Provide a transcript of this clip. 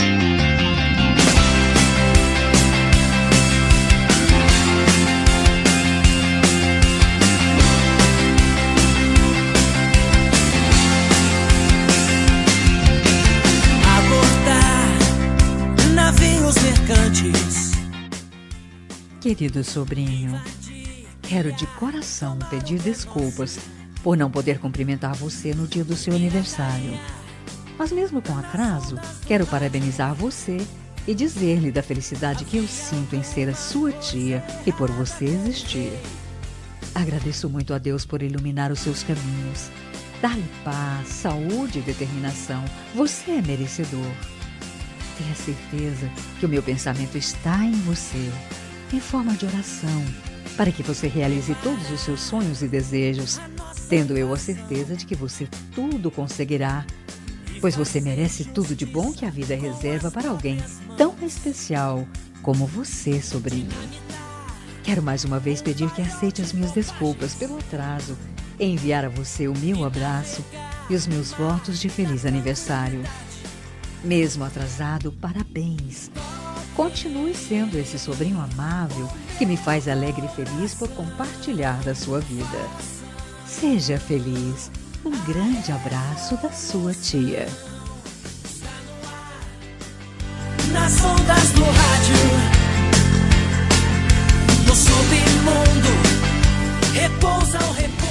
Querido sobrinho, quero de coração pedir desculpas por não poder cumprimentar você no dia do seu aniversário. Mas mesmo com atraso, quero parabenizar você e dizer-lhe da felicidade que eu sinto em ser a sua tia e por você existir. Agradeço muito a Deus por iluminar os seus caminhos, dar-lhe paz, saúde e determinação. Você é merecedor. Tenha certeza que o meu pensamento está em você, em forma de oração, para que você realize todos os seus sonhos e desejos, tendo eu a certeza de que você tudo conseguirá, pois você merece tudo de bom que a vida reserva para alguém tão especial como você, sobrinho. Quero mais uma vez pedir que aceite as minhas desculpas pelo atraso e enviar a você o meu abraço e os meus votos de feliz aniversário. Mesmo atrasado, parabéns! Continue sendo esse sobrinho amável que me faz alegre e feliz por compartilhar da sua vida. Seja feliz. Um grande abraço da sua tia. Nas ondas do rádio, no submundo, repousa o repouso.